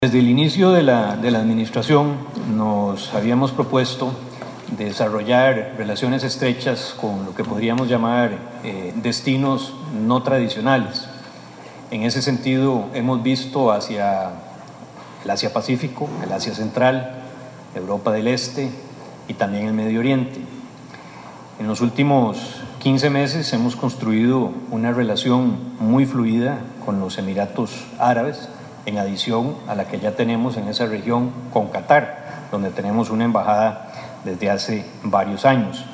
Desde el inicio de la administración nos habíamos propuesto desarrollar relaciones estrechas con lo que podríamos llamar destinos no tradicionales. En ese sentido hemos visto hacia el Asia-Pacífico, el Asia Central, Europa del Este y también el Medio Oriente. En los últimos 15 meses hemos construido una relación muy fluida con los Emiratos Árabes, en adición a la que ya tenemos en esa región con Qatar, donde tenemos una embajada desde hace varios años.